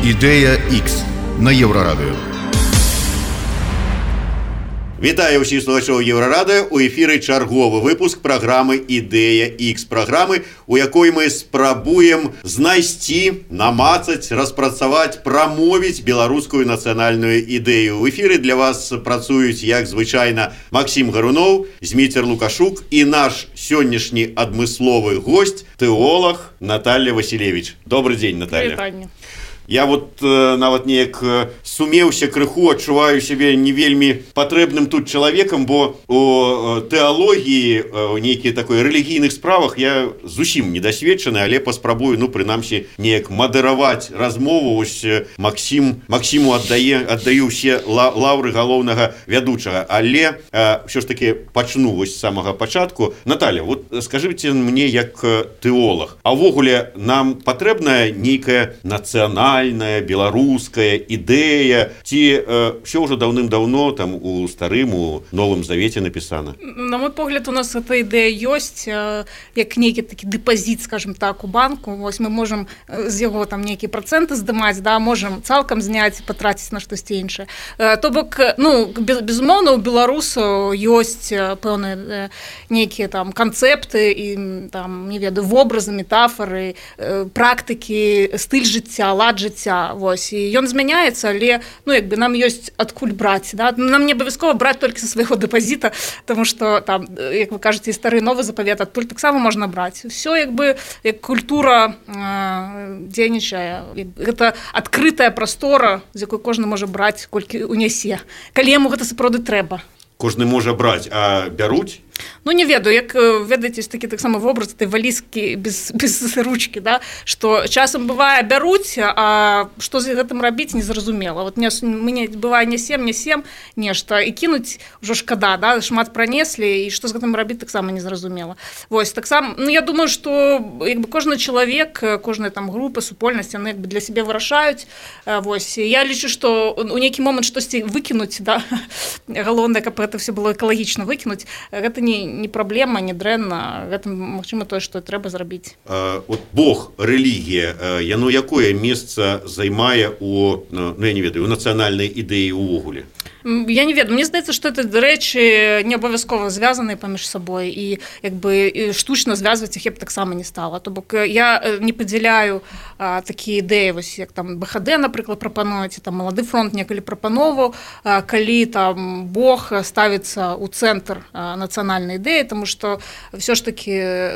Ідэя X на Еўрарадыё. Вітаю ўсіх слухачоў Еўрарадыё. У эфіры чарговы выпуск праграмы «Ідэя X», праграмы, у якой мы спрабуем знайсці, намацаць, распрацаваць, прамовіць беларускую нацыянальную ідэю. У эфіры для вас працуюць, як звычайна, Максім Гаруноў, Зміцер Лукашук і наш сённяшні адмысловы госць, тэолог Наталья Василевич. Добрый дзень, Наталья. Вітанне. Я вот нават неяк сумеўся крыху, адчуваю сябе не вельмі патрэбным тут чалавекам, бо у тэалогіі, у нейкіх такой рэлігійных справах я зусім недасведчаны, але паспрабую, прынамсі, неяк мадэраваць размову. Ось Максіму аддаю ўсе лаўры галоўнага вядучага, але ўсё ж таки пачну вось з самага пачатку. Наталья, вот скажыце мне як тэолог, а ўвогуле нам патрэбная нейкая нацыянальная беларуская ідэя, ці все ўжо даўным-даўно там у старым, у Новым Завеце напісана? На мой погляд, у нас эта ідэя ёсць, як нейкі такі дэпазіт, скажем так, у банку. Вось мы можам з яго там нейкія працэнты здымаць, да, можам цалкам зняць, патраціць на штосьці іншае. То бок, безумоўна, у беларусаў ёсць пэўныя нейкія там канцэпты і там, не ведаю, вобразы, метафоры, практыкі, стыль жыцця, лад жыцця, вось, і ён змяняецца, але, нам ёсць адкуль браць, да? Нам не абавязкова браць толькі са свайго дэпазіта, таму што там, як вы кажаце, стары новы запавет, адтуль таксама можна браць. Усё як культура дзейнічае, гэта адкрытая прастора, з якой кожны можа браць, колькі унясе, калі яму гэта сапраўды трэба. Кожны можа браць, а бяруць? Не ведаю, як ведаеце, такі таксама вобраз этой валізкі без ручкі, да? Што часам бывае бяруць, а што з гэтым рабіць незразумела. Вот мы бывае нясем нешта і кінуць ужо шкада, да? Шмат пранеслі, і што з гэтым рабіць таксама незразумела. Вось, таксама, я думаю, што кожны чалавек, кожная там група, супольнасць, яны для сябе вырашаюць. Вось, я лічу, што у нейкі момант штосьці выкінуць, да? Галоўнае, каб гэта все было экалагічна выкінуць, гэта не праблема, не дрэнна, гэта, магчыма, тое, што трэба зрабіць. От Бог, рэлігія, яно якое месца займае у нацыянальнай ідэі ўвогуле? Я не ведаю, мне здаецца, што это рэчы не абавязкова звязаныя паміж сабой, і штучна звязваць іх я б таксама не стала. То бок я не падзяляю такія ідэі, вось як там БХД, напрыклад, прапануюць, там Малады фронт некалі прапановаў, калі там Бог ставіцца ў цэнтр нацыянальнай ідэі, таму што ўсё ж такі,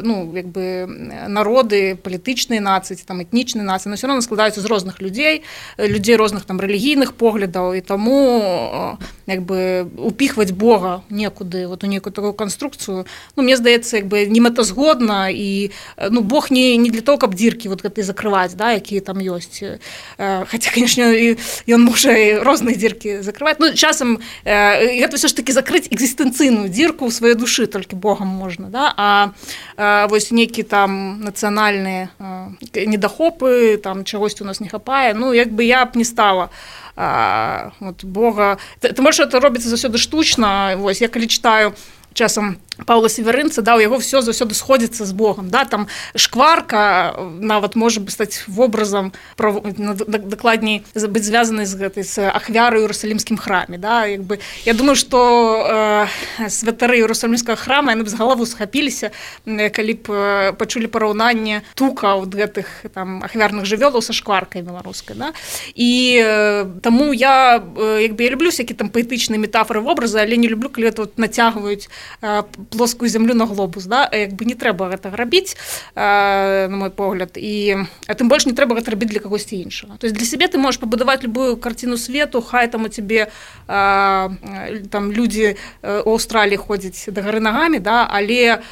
народы, палітычныя нацыі, там этнічныя нацыі, но ўсё роўна складаюцца з розных людзей розных там рэлігійных поглядаў, і таму упіхваць Бога некуды, у некую такую канструкцыю, мне здаецца, немэтазгодна, і Бог не для того, каб дзіркі гэты закрываць, да, якія там ёсць. Хаця, конечно, ён можа і розныя дзіркі закрываць. Часам гэта ўсё ж такі закрыць экзістэнцыйную дзірку ў сваёй душы толькі Богам можна, да? А вось нейкі там нацыянальныя недахопы, там чагосьці у нас не хапае, я б не стала Бога. Тым больш, это робіцца заўсёды штучна. Вось, я калі читаю часам Паўла Северынца, да, у яго все заўсёды сходзіцца з Богом, да, там шкварка нават можа стаць вобразам, дакладней быць звязанай з ахвярай у Іерусалімскім храме, да, я думаю, што святары Іерусалімскага храма, яны б з галаву схапіліся, калі б пачулі параўнанне тука гэтых там ахвярных жывёлаў са шкваркай беларускай, да, і таму я люблю всякие там паэтычныя метафоры, вобразы, але не люблю, калі это нацягваюць плоскую зямлю на глобус, да? Не трэба гэтага рабіць, на мой погляд, а тым больш не трэба гэта рабіць для кагосьці іншага. То есть для сябе ты можаш пабудаваць любую карціну свету, хай там у цябе там людзі ў Аўстраліі ходзяць да гары нагамі, да? Але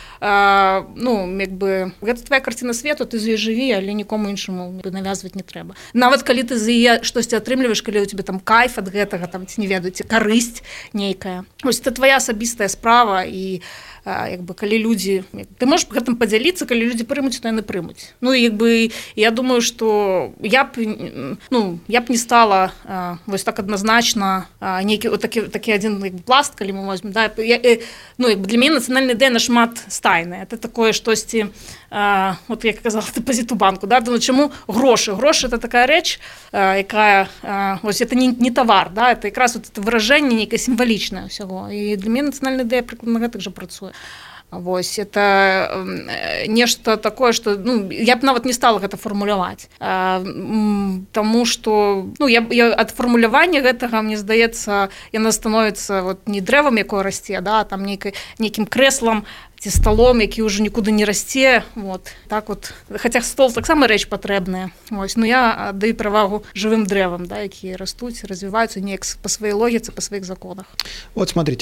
гэта твоя карціна свету, ты з ёй жыві, але нікому іншаму навязваць не трэба. Нават калі ты за яе штосьці атрымліваеш, калі у цябе там кайф ад гэтага, там ці не ведаеце, карысць нейкая. Вось это твоя асабістая справа, і як бы калі людзі ты можаш гэтым падзяліцца, калі людзі прымуць, то яны прымуць. Ну і як бы я думаю, што я б не стала вось так адназначна нейкі такі адзін пласт, калі мы возьмем, да, ну як бы для мяне нацыянальная ідэя нашмат стайная. Это такое штосьці, вот як казала, дэпазіт у банку, да, ну чаму грошы это такая рэч, якая вось это не тавар, да, это якраз вот это выражэнне нейкае сімвалічнае ўсяго, і для мяне нацыянальная ідэя прыкладна гэтак жа працуе. Вось это нешта такое, што ну я б нават не стала гэта фармуляваць, таму што ну я ад фармулявання гэтага, мне здаецца, яна становіцца вот не дрэвам, якое расце, да, там нейкім крэслам ці сталом, які ўжо нікуды не расце, вот так вот, хаця стол таксама рэч патрэбная, вось, но я аддаю перавагу жывым дрэвам, да, якія растуць, развіваюцца неяк па сваёй логіцы, па сваіх законах. Вот смотрите,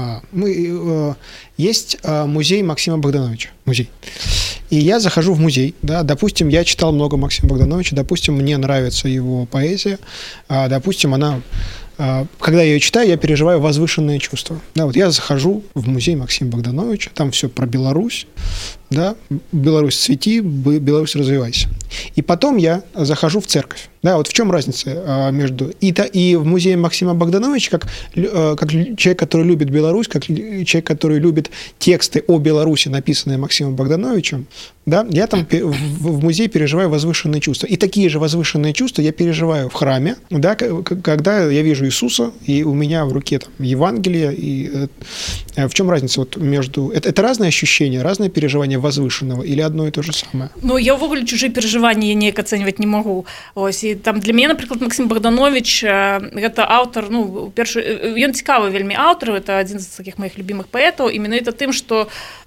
есть музей Максима Богдановича, музей, и я захожу в музей, да, допустим, я читал много Максима Богдановича, допустим, мне нравится его поэзия, допустим, она... Когда я ее читаю, я переживаю возвышенные чувства. Да, вот я захожу в музей Максима Богдановича, там все про Беларусь, да, Беларусь цвети, Беларусь развивайся. И потом я захожу в церковь. Да, вот в чем разница между... И в музее Максима Богдановича, как человек, который любит Беларусь, как человек, который любит тексты о Беларуси, написанные Максимом Богдановичем, да, я там в музее переживаю возвышенные чувства. И такие же возвышенные чувства я переживаю в храме, да, когда я вижу Иисуса, и у меня в руке там Евангелие. И в чем разница вот между... Это разные ощущения, разные переживания возвышенного или одно и то же самое? Ну, я ўвогуле чужыя перажыванні я неяк ацэньваць не магу. Ось, і там для мяне, напрыклад, Максим Богданович, гэта аўтар, ну, ён цікавы вельмі аўтар, это адзін з такіх маіх любімых паэтаў, і менавіта тым, што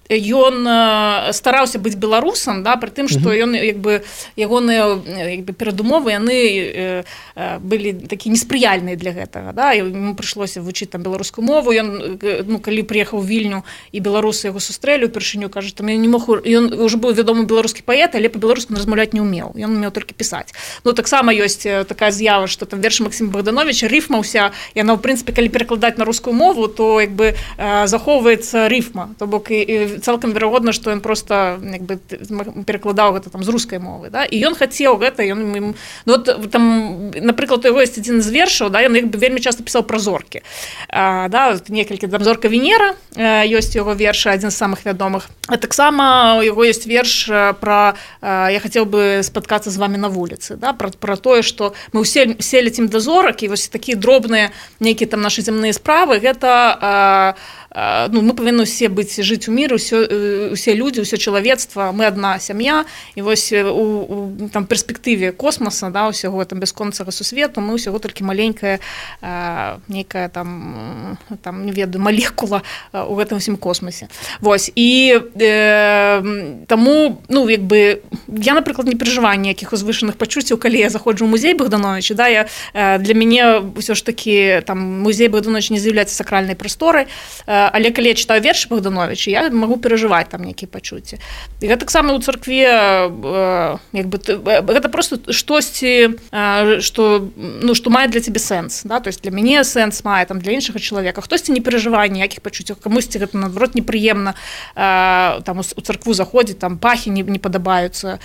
ён стараўся быць беларусам, да, пры тым, што ён як бы ягоныя перадумовы яны былі такі неспрыяльныя для гэтага, да, і яму прыйшлося вучыць там беларускую мову. Ён, ну, калі прыехаў у Вільню і беларусы яго сустрэлі ўпершыню, кажа, там я не мог, ён ўжо быў вядомы беларускі паэт, але па-беларуску размаўляць не ўмеў, ён умеў толькі пісаць. Ну таксама ёсць такая з'ява, што там вершы Максима Богдановича, рыфма ўся, яна ў прынцыпе, калі перакладаць на рускую мову, то як бы захоўваецца рыфма, то бок і цалкам верагодна, што ён проста як бы перакладаў гэта там з рускай мовы, да, і ён хацеў гэта, ён ну вот там, напрыклад, у яго ёсць адзін з вершаў, да, ён як бы вельмі часта пісаў пра зоркі, да, некалькі там зорка Венера, ёсць яго вершы, адзін з самых вядомых. А таксама у яго ёсць верш пра я хацеў бы спаткацца з вами на вуліцы, да, пра тое, што мы ўсе лецім да зорак, і вось такія дробныя нейкія там нашы зямныя справы, гэта ну, мы павінны ўсе жыць у міры, усе людзі, ўсё чалавецтва, мы адна сям'я, і вось у там перспектыве космоса, да, усяго там бясконцага сусвету, мы ўсяго толькі маленькая нейкая там не ведаю, малекула у гэтым усім космосе. Вось, і таму, ну, як бы я, напрыклад, не перажываю ніякіх узвышаных пачуццяў, калі я заходжу ў музей Богдановича, да, для мяне ўсё ж такі там музей Богдановича не з'яўляецца сакральнай прасторай, але калі я читаю вершы Богдановича, я магу перажываць там нейкія пачуцці. І гэта таксама ў царкве як бы гэта просто штосьці, што ну што мае для цябе сэнс, да, то есть для мяне сэнс мае, там для іншага чалавека, хтосьці не перажывае ніякіх пачуццяў, камусьці гэта наадварот непрыемна, там у царкву заходзіць, там пахі не падабаюцца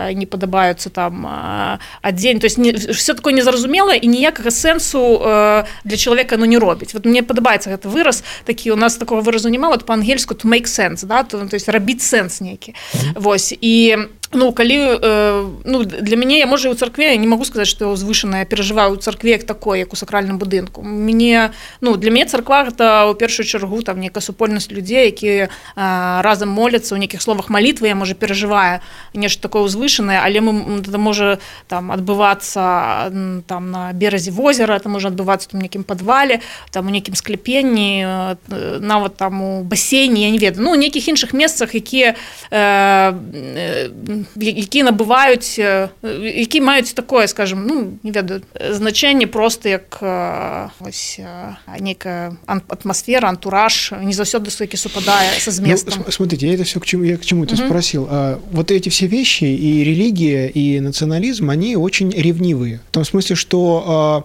там адзень, то есть все такое незразумелае і ніякага сэнсу для чалавека оно не робіць. Вот мне падабаецца гэты выраз, такі у нас такого выразу нема, вот по-ангельску to make sense, да, то есть рабіць сэнс нейкі. Вось, і ну, калі, ну, для мяне, я, можа, і ў царкве, я не магу сказаць, што я узвышаная, перажываю ў царкве як такой, як у сакральным будынку. Мне, ну, для мяне царква гэта, ў першую чаргу, там, нейкая супольнасць людзей, якія разам моляцца, ў нейкіх словах малітвы, я, можа, перажываю нешта такое узвышанае, але гэта можа там адбывацца там на беразе возера, это можа адбывацца там у нейкім падвале, там у нейкім скляпенні, нават там у басейне, я не ведаю, ну, у нейкіх іншых месцах, якія набываюць, які маюць такое, скажем, ну, не ведаю, значэнне просто як ось нейкая атмасфера, антураж, не заўсёды які супадае со зместом. Ну, смотрите, я это все к чему это спросил. Вот эти все вещи, и религия, и национализм, они очень ревнивые. В том смысле, что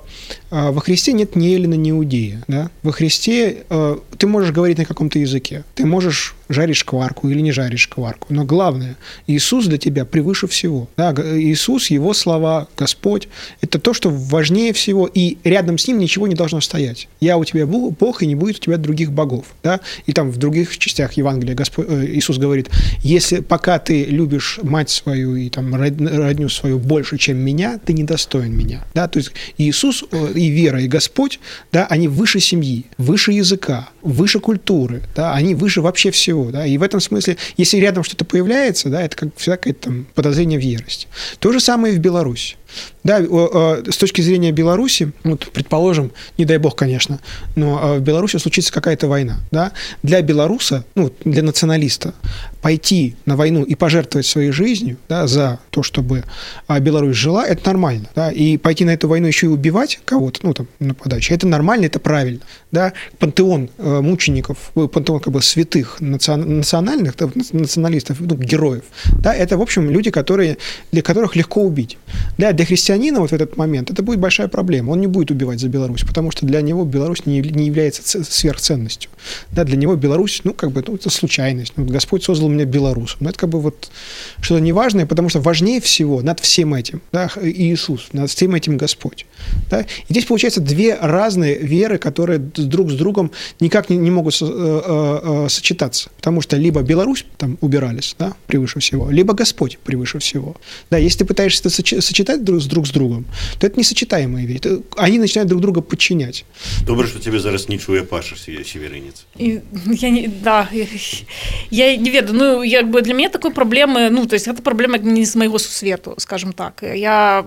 во Христе нет ни эллина, ни иудея. Да? Во Христе ты можешь говорить на каком-то языке, ты можешь жарить шкварку или не жарить шкварку, но главное, Иисус для тебя превыше всего. Да? Иисус, Его слова, Господь, это то, что важнее всего, и рядом с Ним ничего не должно стоять. Я у тебя Бог, и не будет у тебя других богов. Да? И там в других частях Евангелия Иисус говорит, если пока ты любишь мать свою и там, родню свою больше, чем меня, ты недостоин меня. Да? То есть Иисус и вера, и Господь, да, они выше семьи, выше языка, выше культуры, да, они выше вообще всего. Да? И в этом смысле, если рядом что-то появляется, да, это как всегда какое-то там подозрение в ерости. То же самое и в Беларуси. Да, с точки зрения Беларуси, вот, предположим, не дай бог, конечно, но в Беларуси случится какая-то война. Да? Для белоруса, ну, для националиста, пойти на войну и пожертвовать своей жизнью, да, за то, чтобы Беларусь жила, это нормально. Да? И пойти на эту войну еще и убивать кого-то, ну, там, нападающих, это нормально, это правильно. Да? Пантеон мучеников, пантеон как бы святых национальных, националистов, ну, героев, да, это, в общем, люди, для которых легко убить. Да, для христианина вот в этот момент это будет большая проблема. Он не будет убивать за Беларусь, потому что для него Беларусь не является сверхценностью. Да, для него Беларусь, ну, как бы, ну, это случайность. Ну, Господь создал меня белорусом. Но это как бы вот что-то неважное, потому что важнее всего над всем этим, да, Иисус, над всем этим Господь. Да? И здесь, получается, две разные веры, которые друг с другом никак не могут сочетаться. Потому что либо Беларусь там убирались, да, превыше всего, либо Господь превыше всего. Да, если ты пытаешься это сочетать друг с другом, то это несочетаемые вещи. Они начинают друг друга подчинять. Добре, що тебе зараз не чує Паша Северинец. Я не ведаю, ну, якби для меня такой проблемы, ну, то есть это проблема не з моего сусвету, скажем так. Я,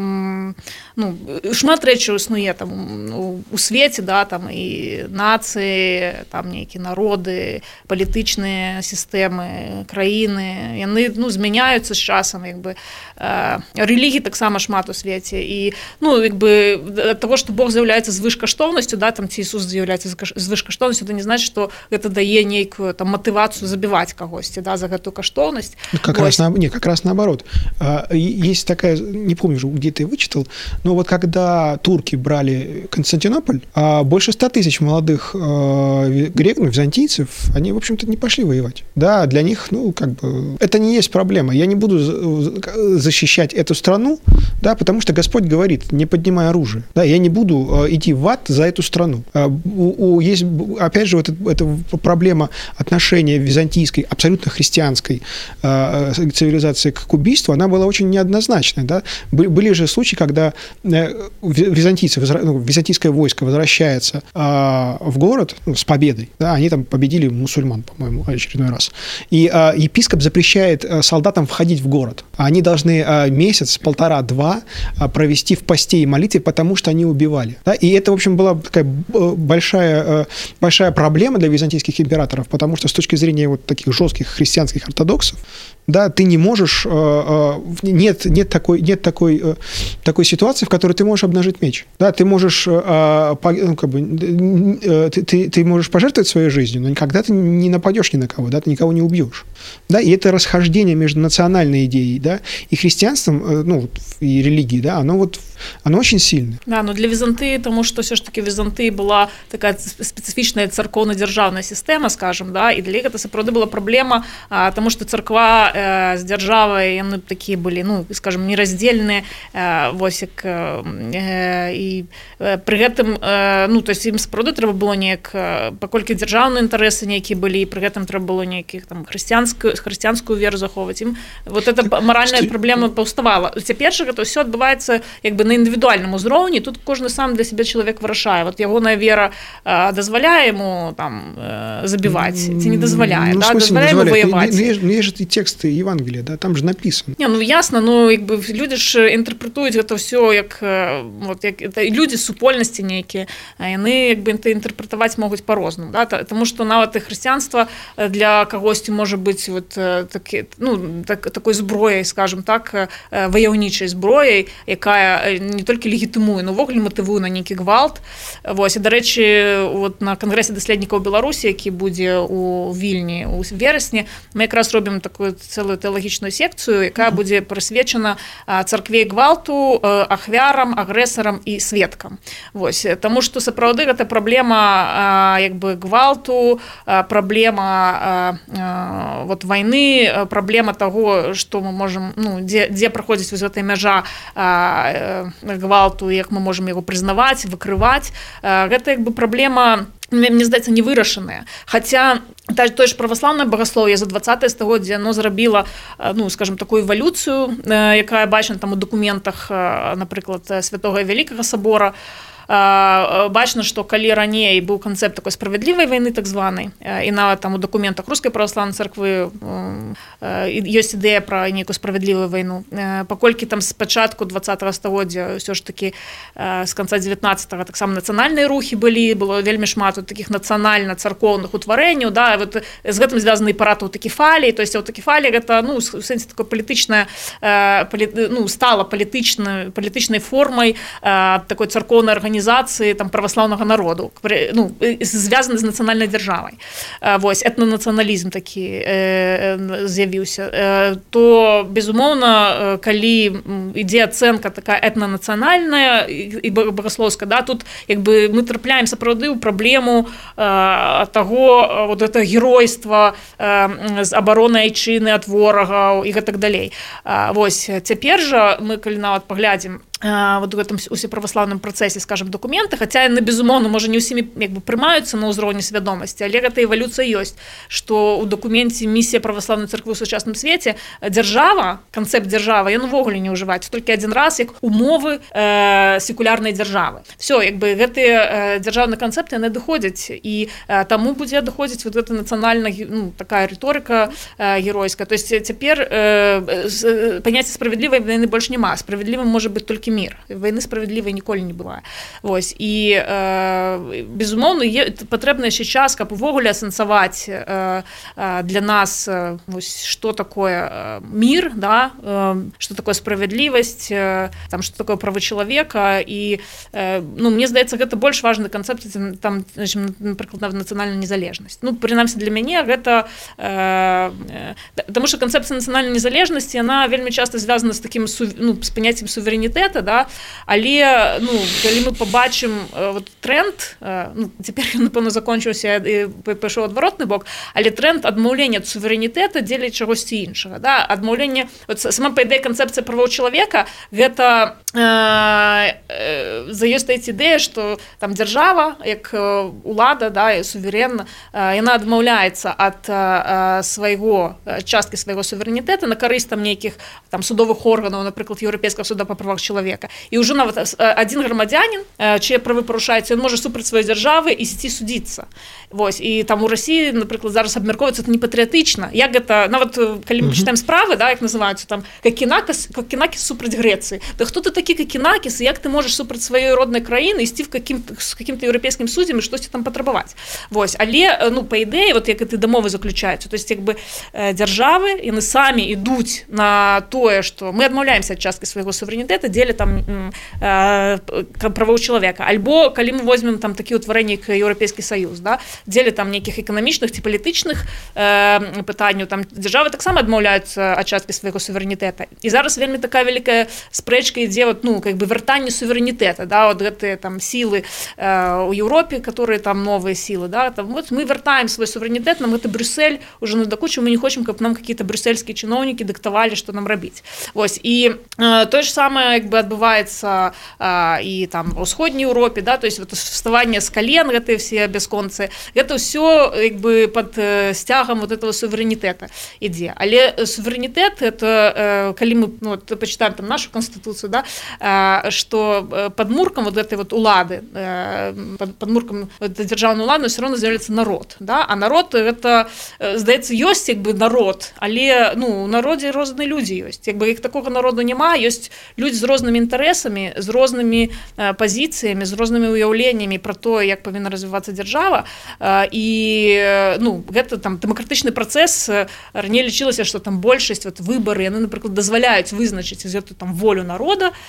ну, шмат рэчаў існуе там у свеце, да, там і нацыі, там нейкія народы, палітычныя сістэмы, краіны, яны, ну, змяняюцца з часам, як бы, рэлігій таксама шмат у свеце, і, ну, як бы, ад таго, што Бог з'яўляецца звышкаштоўнасцю, да, там, ці Ісус з'яўляецца звышкаштоўнасцю, это не значит, што гэта дае нейкую там матывацыю забіваць кагосьці, да, за гэтую каштоўнасць. Как раз наоборот. Есть такая, не помню, где ты вычитал, но вот когда турки брали Константинополь, больше 100 тысяч молодых греков, византийцев, они, в общем-то, не пошли воевать. Да, для них, ну, как бы, это не есть проблема. Я не буду защищать эту страну, да, потому что Господь говорит, не поднимай оружие. Да, я не буду идти в ад за эту страну. Есть, опять же, вот эта проблема отношения византийской, абсолютно христианской цивилизации к убийству, она была очень неоднозначной. Да? Были же случаи, когда византийское войско возвращается в город, ну, с победой. Да? Они там победили мусульман, по-моему, очередной раз. И епископ запрещает солдатам входить в город. Они должны месяц, полтора-два провести в посте и молитве, потому что они убивали. Да? И это, в общем, была такая большая проблема для византийских императоров, потому что с точки зрения вот таких жестких христианских ортодоксов, да, ты не можешь, нет такой ситуации, в которой ты можешь обнажить меч. Да, ты можешь, ну, как бы, ты можешь пожертвовать своей жизнью, но никогда ты не нападешь ни на кого, да, ты никого не убьешь. Да, и это расхождение между национальной идеей, да, и христианством, ну, и религией, да, оно очень сильное. Да, но для Візантыі, тому що все ж таки Візантыі була така специфічна церковно-державна система, скажем, да, і для них це сапраўды була проблема, тому що церква з державой, яны такие были, ну, скажем, нераздельные, вось як, і при гэтым, ну, то есть ім сапраўды трэба было неяк, паколькі дзяржаўныя інтарэсы нейкія былі, і при гэтым трэба было нейкіх там хрысціянскую веру захоўваць, ім вот эта маральная праблема паўставала. Цяпер жа гэта ўсё адбываецца як бы на індывідуальным узроўні, тут кожны сам для сябе чалавек вырашае. Вот ягоная вера дазваляе яму там забіваць, ці не дазваляе, ну, да, дазваляе яму воеваць. Ну, є ж і тексты Євангелія, да, там же написано. Не, ну ясно, ну якби люди ж інтэрпрэтуюць гэта ўсё як вот як это люди супольнасці нейкія, яны якби інтэрпрэтаваць могуць по-рознаму, да, тому што нават і хрысціянства для кагосьці можа быць вот такі, ну, такой зброяй, скажем так, ваяўнічай зброяй, якая не толькі легітымуе, но ўвогуле матывуе на нейкі гвалт. Вось, і, дарэчы, вот на кангрэсе даследнікаў Беларусі, які будзе у Вільні у верасні, мы якраз робім такую цэлую тэалагічную секцыю, якая будзе прысвечана царкве гвалту, ахвярам, агрэсарам і сведкам. Вось, таму што сапраўды гэта праблема як бы гвалту, праблема вот вайны, праблема таго, што мы можам, ну, дзе праходзіць вось гэтая мяжа гвалту, як мы можам яго прызнаваць, выкрываць. Гэта як бы праблема, мне здаецца, не вырашаная. Хаця тое ж праваслаўнае багаслоўе за 20-е стагоддзе оно зрабіла, ну, скажем, такую эвалюцыю, якая бачна там у дакументах, напрыклад, Святога Вялікага сабора. Бачна, што калі раней быў канцэпт такой справядлівай вайны, так званай, і нават там у дакументах Рускай праваслаўнай царквы ёсць ідэя пра нейкую справядлівую вайну. Паколькі там з пачатку 20-го стагоддзя ўсё ж такі з канца 19-го таксама нацыянальныя рухі былі, было вельмі шмат такіх нацыянальна-царкоўных утварэнняў, да, вот з гэтым звязаны і парад аўтакефаліі, то есть аўтакефалія гэта, ну, у сэнсе такой палітычная, ну, стала палітычнай формай такой царкоўнай арганізацыі там праваслаўнага народу, ну, звязаны з нацыянальнай дзяржавай. Вось, этнанацыяналізм такі з'явіўся. То, безумоўна, калі ідзе ацэнка такая этнанацыянальная і багаслоўская, да, тут як бы мы трапляем сапраўды ў праблему таго вот это геройства з абаронай айчыны ад ворагаў і гэтак далей. Вось, цяпер жа мы, калі нават паглядзім вот у гэтым усеправаслаўным працэсе, скажем, дакументы, хаця яны, безумоўна, можа не ўсімі як бы прымаюцца на ўзроўні свядомасці, але гэта эвалюцыя ёсць, што ў дакуменце місія праваслаўнай царквы ў сучасным свеце дзяржава, канцэпт дзяржавы, ён увогуле не ўжываецца толькі адзін раз як умовы секулярнай дзяржавы. Всё, як бы гэтыя дзяржаўныя канцэпты яны адыходзяць, і таму будзе адыходзіць вот гэта нацыянальна, ну, такая рыторыка геройская. То есть цяпер паняцця справядлівай вайны больш няма. Справядлівым можа быць толькі мир. Войны справедливой ніколі не бывае. Вось. І, безумоўна, патрэбна яшчэ час, каб увогуле асэнсаваць для нас, вось, што такое мир, да? Што такое справядлівасць, там, што такое правы чалавека. І, ну, мне здаецца, гэта больш важны канцэпт, там, напрыклад, нацыянальная незалежнасць. Ну, прынамсі, для мяне гэта... Таму што канцэпцыя нацыянальнай незалежнасці, яна вельмі часта звязана з такім, ну, з паняццем суверэнітэта, да? Але, ну, калі мы побачым вот тренд, ну, цяпер ён, напэўна, закончыўся і пайшоў адваротны бок, але тренд адмаўлення ад суверэнітэта дзеля чагосьці іншага, да? Адмаўленне, вот сама па ідэі канцэпцыя правоў чалавека, гэта за ёй стаіць ідэя, што там дзяржава, як улада, да, і суверэнна, яна адмаўляецца ад свайго часткі свайго суверэнітэта на карысць там нейкіх там судовых органаў, напрыклад, Еўрапейскага суда па правах чалавека. І ўжо нават адзін грамадзянін, чые правы парушаюцца, ён можа супраць сваёй дзяржавы ісці судзіцца. Вось. І там у Расіі, напрыклад, зараз абмяркоўваецца, это не патрыятычна. Як гэта, нават калі мы чытаем справы, да, як называюцца, там, Какинакис супраць Грэцыі. Да хто ты такі Какинакис, і як ты можаш супраць сваёй роднай краіны ісці з каким-то еўрапейскім суддзям і штосьці там патрабаваць. Вось. Але, ну, па ідэі, вот як гэты дамовы заключаюцца, то есть, як бы, дзяржавы, яны самі ідуць на тое, што мы адмаўляемся ад часткі свайго суверэнітэта дзеля там правоў чалавека. Альбо калі мы возьмем там такі ўтварэнні, як Еўрапейскі Саюз, да, дзеля там нейкіх эканамічных ці палітычных пытанняў, там дзяржавы таксама адмаўляюцца ад часткі свайго суверэнітэта. І зараз вельмі такая вялікая спрэчка ідзе, вот, ну, как бы вяртанне суверэнітэта, да, вот гэтыя там сілы у Еўропе, которые там новыя сілы, да, там вот мы вяртаем свой суверэнітэт, нам гэта Брюссель уже надакучыў, мы не хочам, каб нам какие-то брюссельскія чыноўнікі дыктавалі, што нам рабіць. Вось. І тое ж самае, як бы, адбываецца і там ва ўсходняй Еўропе, да, то есть вот вставанне з кален, гэтыя все бясконцы, гэта ўсё як бы пад сцягам вот этого суверэнітэта ідзе. Але суверэнітэт, это калі мы, ну, вот, пачытаем там нашу канстытуцыю, да, што падмуркам вот этой вот улады, падмуркам дзяржаўнай улады ўсё роўна з'яўляецца народ, да, а народ гэта, здаецца, ёсць як бы народ, але, ну, у народзе розныя людзі ёсць, як бы як такога народу няма, ёсць людзі з рознымі інтарэсамі, з рознымі пазіцыямі, з рознымі ўяўленнямі пра тое, як павінна развівацца дзяржава, і, ну, гэта там дэмакратычны працэс, раней лічылася, што там большасць, вот, выбары, яны, напрыклад, дазваляюць вызначыць гэту там волю народа,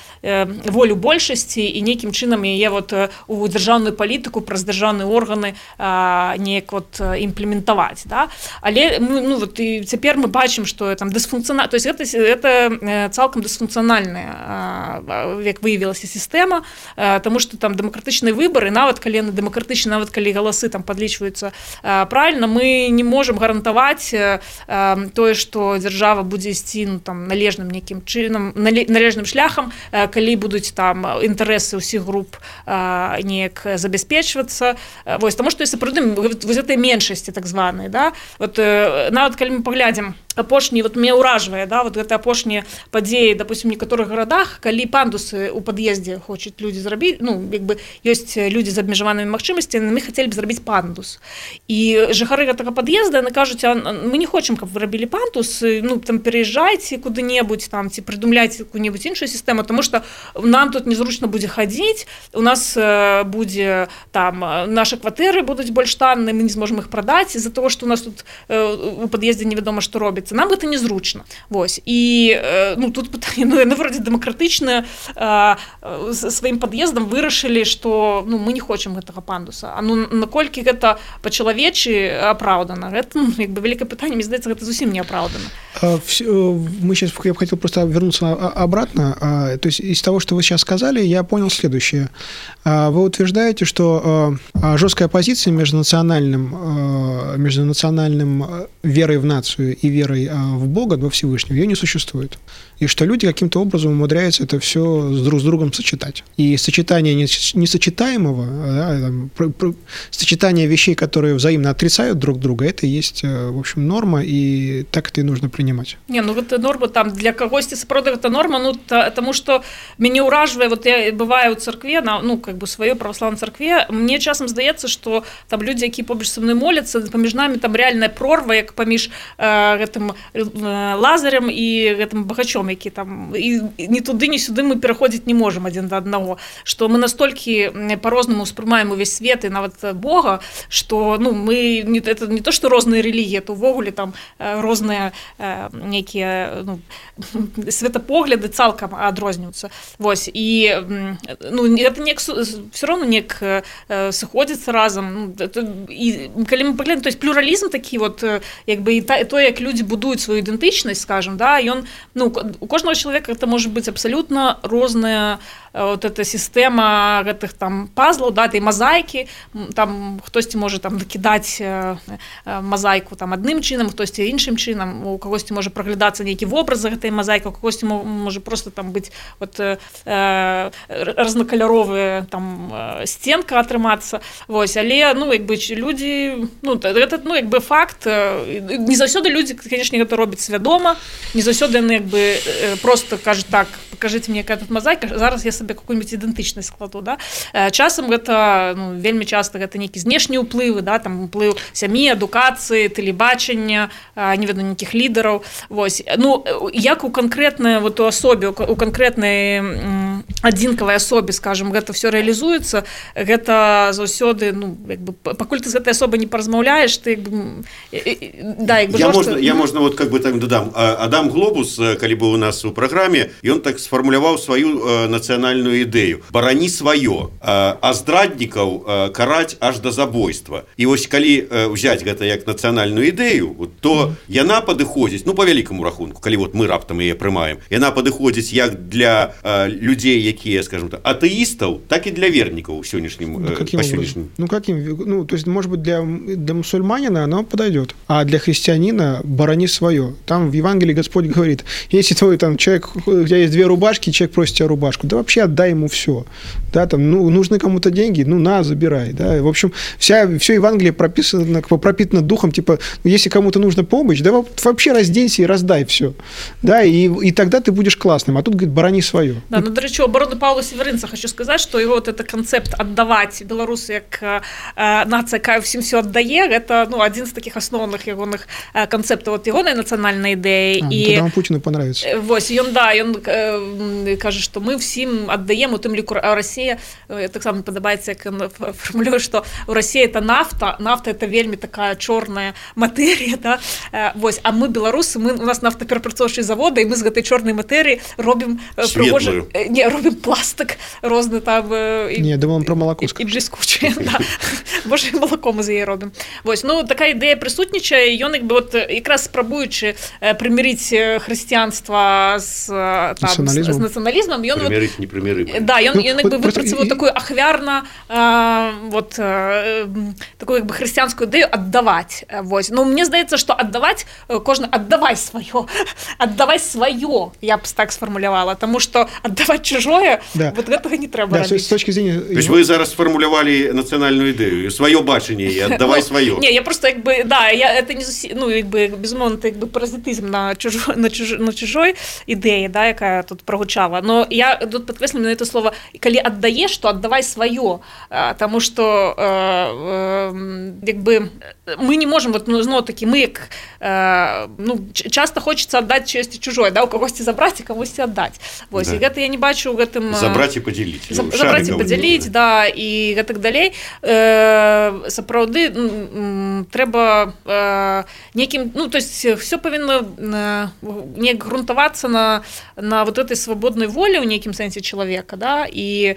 волю большасці і нейкім чынам яе вот у дзяржаўную палітыку праз дзяржаўныя органы неяк вот імплементаваць, да? Але ну вот і цяпер мы бачым, што там дысфункцыональна, то есть это цалкам дысфункцыянальная, як выявілася, сістэма, таму што там дэмакратычныя выбары, нават калі яны дэмакратычныя, нават калі галасы там падлічваюцца правільна, мы не можам гарантаваць тое, што дзяржава будзе ісці ну, там належным нейкім чынам, належным шляхам, калі будуць там інтарэсы ўсіх груп неяк забяспечвацца. Вось, таму што сапраўды вось гэтай меншасці так званай, да? Вот нават калі мы паглядзім апошнія, вот мне ўражвае, да, вот гэта апошнія падзеі, допустим, в некаторых гарадах, калі пандусы ў пад'ездзе хочуць людзі зрабіць, ну, як бы ёсць людзі з абмежаванымі магчымасцямі, мы хацелі б зрабіць пандус. І жыхары гэтага пад'езда, яны кажуць, мы не хочам, каб вы рабілі пандус, ну, там, пераязджайце куды-небудзь, там, ці прыдумляйце какую-небудзь іншую сістэму, тому што нам тут незручна будзе хадзіць, у нас будзе, там, нашы кватэры будуць больш танныя, мы не зможам іх прадаць, з-за того, што у нас тут у пад'ездзе невядома, што робіць. Нам гэта незручна. Вось. І ну, тут пытанне, ну, яны вроде дэмакратычна сваім пад'ездам вырашылі, што ну, мы не хочам гэтага пандуса. А ну, наколькі гэта па-чалавечы апраўдана? Гэта ну, як бы вялікае пытанне, мне здаецца, гэта зусім не апраўдана. Мы сейчас, я бы хотел просто вернуться обратно. То есть из того, что вы сейчас сказали, я понял следующее. Вы утверждаете, что жесткая позиция между национальным верой в нацию и верой в Бога, во Всевышнего, ее не существует. И что люди каким-то образом умудряются это все друг с другом сочетать. И сочетание несочетаемого, да, сочетание вещей, которые взаимно отрицают друг друга, это и есть, в общем, норма, и так это и нужно принимать. Не, ну гэта норма там для кагосьці сапраўды гэта норма, ну таму што мяне ўражвае, вот я бываю ў царкве, ну как бы сваёй праваслаўнай царкве, мне часам здаецца, што там людзі, якія побач са мной моляцца, паміж намі там рэальная прорва, як паміж гэтым Лазарем і гэтым багачом, які там і ні туды, ні сюды мы пераходзіць не можам адзін да аднаго, што мы настолькі па-рознаму ўспрымаем увесь свет і нават Бога, што ну мы это не то, што розныя рэлігіі, это ўвогуле там розныя нейкія ну, светапогляды цалкам адрозніваюцца. Вось. І ну, это неяк все равно неяк сыходзіцца разам. Ну, і калі мы паглядзім, то есть плюралізм такі вот, як бы і то, як людзі будуюць сваю ідэнтычнасць, скажем, да, ён, ну, у кожнага чалавека это можа быць абсалютна розная вот эта сістэма гэтых там пазлаў, да, этой мазаікі, там хтосьці можа там дакідаць мазаіку там адным чынам, хтосьці іншым чынам, у кагосьці можа праглядацца нейкі вобраз за гэтай мазаікай, у кагосьці можа просто там быць вот разнакаляровая там сценка атрымацца. Вось, але ну як бы людзі, ну гэта ну як бы факт, не заўсёды людзі, конечно, гэта робяць свядома, не заўсёды яны як бы просто кажуць так, покажите мне якая тут мазаіка, зараз я сабе какую-нибудь ідэнтычнасць складу, да. Часам гэта ну вельмі часта гэта нейкі знешнія ўплывы, да, там уплыў сям'і, адукацыі, тэлебачання, не ведаю, нейкіх лідараў. Вось. Ну як у канкрэтнай вот у асобе, у канкрэтнай адзінкавай асобе, скажем, гэта все рэалізуецца, гэта заўсёды ну як бы пакуль ты з гэтай асобай не паразмаўляеш, ты як бы да, як бы я можна вот как бы так дадам. Адам Глобус, калі быў у нас у праграме, ён так сфармуляваў сваю нацыянальную ідэю: барані сваё, а здраднікаў караць аж да забойства. І вось калі ўзяць гэта як нацыянальную ідэю, то яна падыходзіць, ну па вялікаму рахунку, калі вот мы раптам яе прымаем, яна падыходзіць як для людзей, якія, скажем так, атэістаў, так і для вернікаў сённяшнім па сённяшнім. Ну каким? Ну то есть, может быть, для мусульманина оно подойдет, а для христианина барани свое. Там в Евангелии Господь говорит: если твой там человек, у тебя есть 2 рубашки, человек просит тебя рубашку, да вообще отдай ему все. Да, там, ну, нужны кому-то деньги, ну, на, забирай. Да. В общем, все Евангелие пропитано духом, типа, если кому-то нужна помощь, да вообще разденься и раздай все. Да, и тогда ты будешь классным. А тут, говорит, барани свое. Да, ну, до речі, роду Паўла Северынца хочу сказаць, што его вот это канцэпт аддаваць беларусы як нацыя, якая ўсім все аддае, гэта адзін з такіх асноўных ягоных канцэптаў, вот ягонай нацыянальнай ідэі. І вам Путіну понравится. Вось ён кажа, што мы ўсім аддаем, у тым ліку Расія, таксама падабаецца, як ён фармулюе, што у Расіі это нафта это вельмі такая чорная матэрія, да? Вось, а мы беларусы, у нас нафтаперапрацоўчыя заводы, і мы з гэтай чорнай матэрыі робім робім пластик розны там думаю про молоко і бліскуче, да. Боже, молоко мы з яе робім. Вось, така ідэя прысутнічае, ён якраз спрабуючы прымірыць хрысціянства з нацыяналізмам, ён прымірыць непрымірымае. Да, ён выпрацаваў такую ахвярна такую хрысціянскую ідэю аддаваць. Вось. Мне здаецца, што аддаваць кожны аддавай сваё, я б так сфармулявала, таму што аддаваць чужое, вот гэтага не трэба рабіць. С точки зрения... То есть вы зараз сфармулявалі нацыянальную ідэю, сваё бачанне і аддавай сваё. Не, я просто это не зусім, безумоўна, это паразітызм на чужой ідэі, да, якая тут прогучала. Но я тут падкрэслю на это слово, калі аддаеш, то аддавай сваё, таму што мы не можем, зноў-такі, мы часто хочется отдать честь чужой, да, у когось забрать и когось отдать. Вось, да. И гэта я не бачу у гэтым... Забрать и поделить. Забрать и поделить, да, и гэтак далей. Сапраўды, трэба неким, то есть все повинно не грунтоваться на вот этой свободной воле у неким сенсе человека, да, и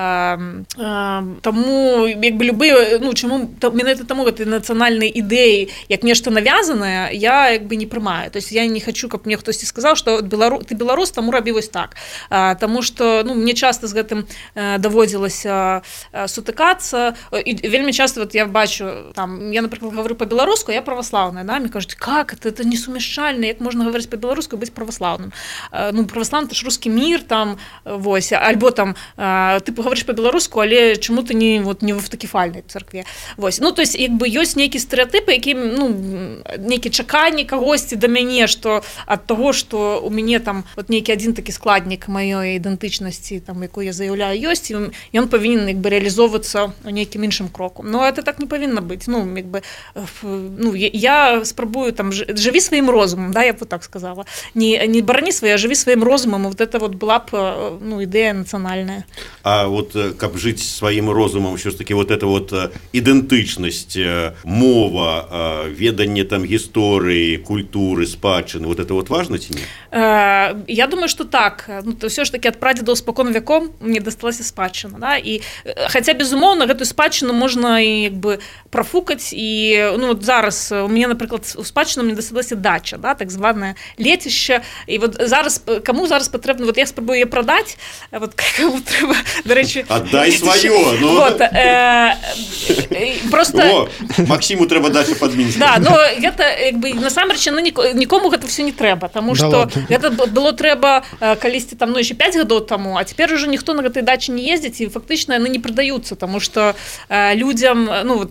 тому, любые, чему, менавіта таму гэтай нацыянальнай ідэі, як нешта навязанае, я не прымаю. То есть я не хочу, каб мне хтосьці сказаў, што ты беларус, таму рабі вось так. Таму што мне часта з гэтым даводзілася сутыкацца, і вельмі часта я бачу, я, напрыклад, говорю по-беларуску, я праваслаўная, да, мне кажуць, как это несумяшчальна, як можна гаварыць по-беларуску і быць праваслаўным. Праваслаўны — это ж русский мир, вось, альбо ты паговорыш по-беларуску, але чаму ты не в автокефальнай царкве. Вось. То есть ёсць нейкія стэрэатыпы, які нейкі чаканні кагосьці да мяне, што ад таго, што у мяне нейкі адзін такі складнік маёй ідэнтычнасці, якую я заяўляю, ёсць, і ён павінен рэалізоўвацца у нейкім іншым кроку. Но это так не павінна быць. Я спрабую жыві сваім розумам, да, я б так сказала. Не барані свае, а жыві сваім розумам, вот это была б ідэя нацыянальная. А вот каб жыць сваім розумам, ўсё ж таки вот эта вот ідэнтычнасць, мова, веданне гісторыі, культуры, спадчыны, вот это вот важно ці не? Я думаю, что так. Все ж таки ад прадзедаў спакон вяком мне дасталася спадчына, да, і хаця безумоўна гэтую спадчыну можна профукаць, і зараз у мяне, напрыклад, у спадчыну мне дасталася дача, да, так званае лецішча, і вот зараз каму зараз патрэбна, вот я спрабую яе прадаць, вот каму трэба, дарэчы, аддай сваё, просто Максиму трэба дача пад Мінскам. Да, но гэта насамрэч нікому гэта все не трэба, таму што гэта было трэба калісьці яшчэ 5 гадоў таму, а цяпер уже ніхто на гэтай дачы не ездзіць, і фактычна яны не прадаюцца, таму што людзям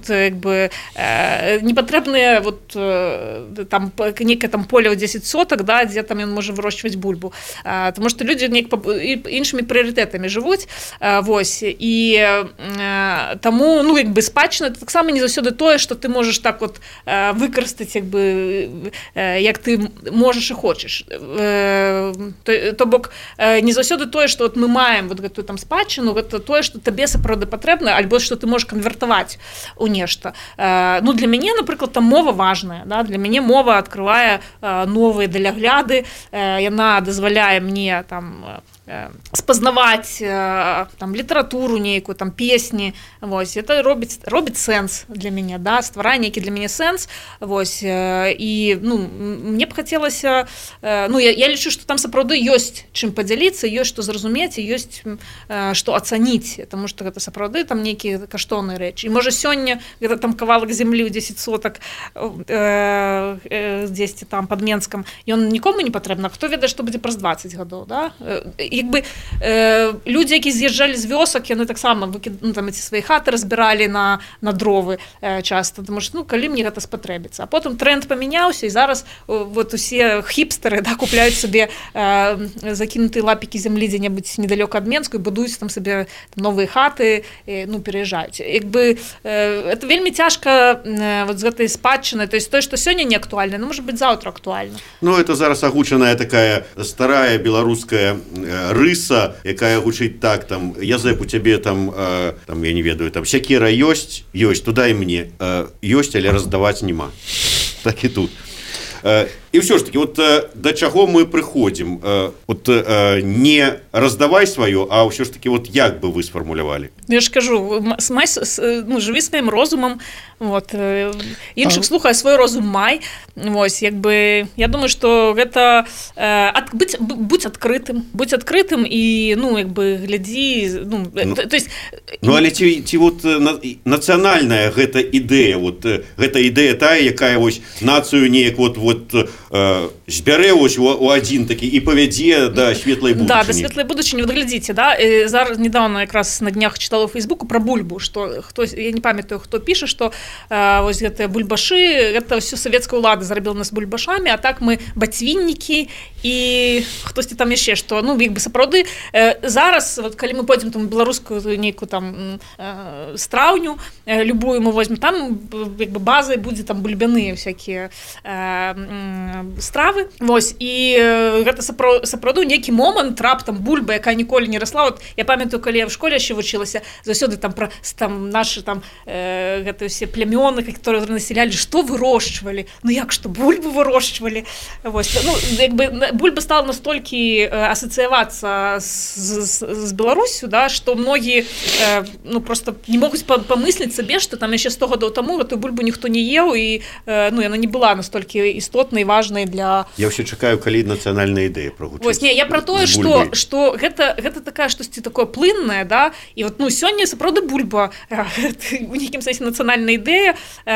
не патрэбныя нейкае поле ў 10 сотак, да, дзе ён можа вырошчваць бульбу, таму што людзі іншымі прыярытэтамі жывуць, вось, і таму спадчына это таксама не заўсёды тое, што ты можаш так выкарыстаць як ты можаш і хочаш. То бок не заўсёды тое, што мы маем гэтую спадчыну, гэта тое, што табе сапраўды патрэбна, альбо што ты можаш канвертаваць у нешта. Для мяне, напрыклад, мова важная, да? Для мяне мова адкрывае новыя далягляды, яна дазваляе мне спазнаваць літаратуру нейкую, песні, вось, это робіць сэнс для мяне, да, стварае нейкі для мяне сэнс, вось, і мне б хацелася, я лічу, што там сапраўды ёсць чым падзяліцца, ёсць што зразумець, і ёсць што ацаніць, таму што гэта сапраўды нейкія каштоўныя рэчы. І можа сёння гэта кавалак зямлі ў 10 сотак дзесьці пад Менскам, ён нікому не патрэбна, хто ведае, што будзе праз 20 гадоў, да? як бы людзі, які з'язджалі з вёсак, яны таксама там эти свае хаты разбіралі на дровы часта, тому што калі мне гэта спатрэбіцца. А потым тренд памяняўся, і зараз вот усе хіпстары, да, купляюць сабе закінутыя лапікі зямлі дзе-небудзь недалёка ад Менску і будуюць там сабе новыя хаты, пераязджаюць. Як бы это вельмі цяжка вот з гэтай спадчыны, то есть тое, што сёння не актуальна, можа быць заўтра актуальна. Это зараз агучаная такая старая беларуская рыса, якая гучыць так, там, Язэп, у цябе там, я не ведаю, там сякера ёсць, туда і мне. Ёсць, але раздаваць няма. Так і тут. І ўсё ж таки, вот да чаго мы прыходзім? Вот не раздавай сваё, а ўсё ж таки, вот як бы вы сфармулявалі? Я ж кажу, жыві сваім розумам, вот, іншых слухай свой розум май, вось, як бы, я думаю, што гэта будь адкрытым і, як бы, глядзі, то есть... але ці вот нацыянальная гэта ідэя, вот, гэта ідэя тая, якая вось нацыю неяк вот збярэ у адзін такі і павядзе да светлай будучыні. Да, да светлай будучыні. Вот глядзіце, да, зараз недавно якраз на днях читала у Фейсбуку про бульбу, што я не памятаю, хто піша, што вось гэтыя бульбашы, гэта ўсё савецкая ўлада зрабіла нас бульбашамі, а так мы бацвіннікі і хтосьці там яшчэ, што, як бы сапраўды зараз, вот калі мы пойдзем там беларускую нейкую там страўню, любую мы возьмем, там як бы базай будзе там бульбяныя всякія стравы, вось, і гэта сапраўды нейкі момант раптам бульба, якая ніколі не расла. Вот я памятаю, калі я в школе яшчэ вучылася, заўсёды там пра нашы там гэта ўсе плямёны, которые населялі, што вырошчвалі, як што бульбу вырошчвалі, вось, як бы бульба стала настолькі асацыявацца з Беларусю, да, што многія просто не могуць памысліць сабе, што там яшчэ 100 гадоў таму гэтую бульбу ніхто не еў, і яна не была настолькі істотнай, важнай для... Я ўсё чакаю, калі нацыянальная ідэя прагучыць. Вось, не, я пра тое, што гэта такая штосьці такое плыннае, да, і вот, сёння сапраўды бульба у нейкім сэнсе нацыянальная ідэя,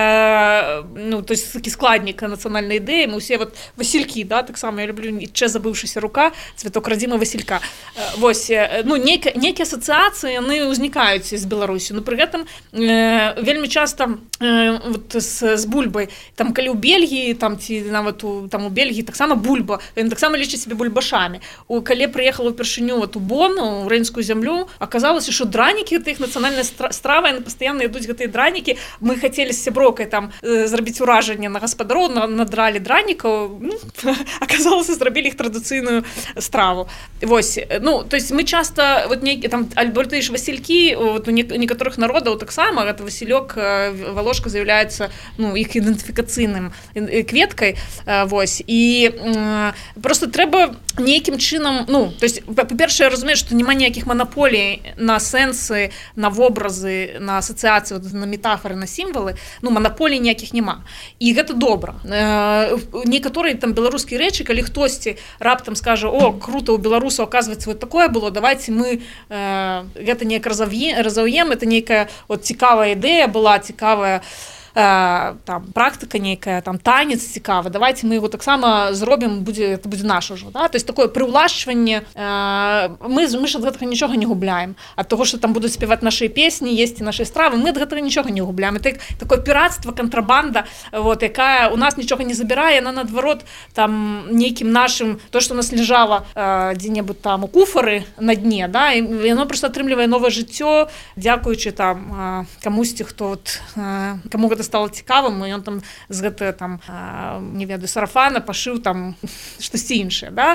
то есть такі складнік нацыянальнай ідэі, мы ўсе вот васількі, да, таксама я люблю «Іччэ забыўшыся рука», цвяток радзімы Васілька. Вось, нейкія асацыяцыі, яны ўзнікаюць з Беларусі, пры гэтым вельмі часта вот з бульбай, там калі ў Бельгіі, там ці нават у Бельгіі таксама бульба, яны таксама лічаць сябе бульбашамі. Калі прыехала ўпершыню у Бон, у рэнскую зямлю, аказалася, што дранікі, гэта іх нацыянальная страва, яны пастаянна ядуць гэтыя дранікі. Мы хацелі з сяброкай там зрабіць уражанне на гаспадароў, надралі дранікаў, аказалася, зрабілі іх традыцыйную страву. Вось, то есть мы часта, вот нейкі там альбертыш васількі, вот у некаторых народаў таксама гэта васілёк, валошка з'яўляецца, іх ідэнтыфікацыйным кветкай, вось, і просто трэба нейкім чынам, то есть, па-першае, я разумею, што няма ніякіх манаполій на сэнсы, на вобразы, на асацыяцыі, на метафоры, на сімвалы, манаполій ніякіх няма. І гэта добра. Некаторыя там беларускія рэчы, калі хтосьці раптам скажа: «О, круто, у беларусаў, оказывается, вот такое было, давайте мы гэта неяк разаўем, это нейкая вот цікавая ідэя была, цікавая там практыка нейкая, там танец цікавы, давайте мы его таксама зробім, это будзе наш ужо, да? То есть такое прыўлашчванне, мы ж ад гэтага нічога не губляем, ад того, што там будуць спяваць нашыя песні, есці нашыя стравы, мы ад гэтага нічога не губляем. Это такое піратства, кантрабанда, вот, якая у нас нічога не забірае, яна наадварот там нейкім нашым, то, што у нас ляжала дзе-небудзь там у куфары на дне, да, і яно проста атрымлівае новае жыццё, дзякуючы там камусьці, хто вот, каму гэта стало цікавым, і ён там з гэтага там, не ведаю, сарафана пашыў там штосьці іншае, да?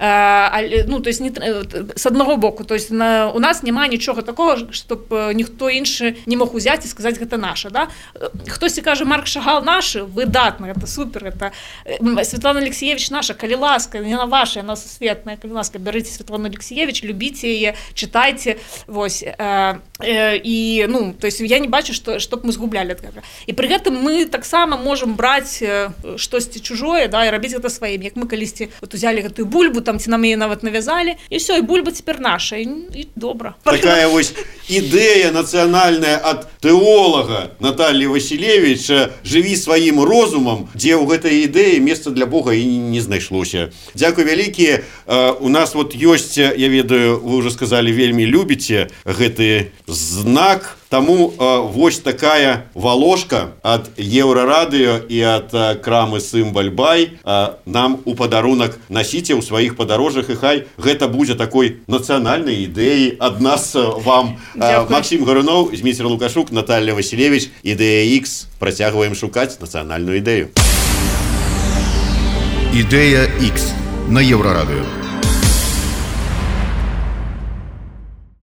То есть з аднаго боку, то есть у нас няма нічога такого, чтоб ніхто іншы не мог узяць і сказаць, гэта наша, да? Хтосьці кажа, Марк Шагал нашы, выдатна, гэта супер, это Светлана Алексіевич наша, калі ласка, яна ваша, яна сусветная, калі ласка, бярыце Светлану Алексіевич, любіце яе, чытайце, вось, і, то есть я не бачу, чтоб мы згублялі ад гэтага. І пры гэтым мы таксама можам браць штосьці чужое, да, і рабіць гэта сваім. Як мы калісьці вот узялі гэтую бульбу, там ці нам яе нават навязалі, і ўсё, і бульба цяпер наша, і добра. Такая вось ідэя нацыянальная ад тэолага Натальи Васілевіча «Жыві сваім розумам», дзе ў гэтай ідэі месца для Бога і не знайшлося. Дзякуй вялікія. У нас вот ёсць, я ведаю, вы ўжо сказалі, вельмі любіце гэты знак. Таму вось такая валожка ад Еўрарадыё і ад крамы «Сымбаль-бай» нам у падарунак насіце ў сваіх падарожжах, і хай гэта будзе такой нацыянальнай ідэі ад нас вам. Максім Гаруноў, Зміцер Лукашук, Наталья Васілевіч, Ідэя X. Працягваем шукаць нацыянальную ідэю. Ідэя X на Еўрарадыё.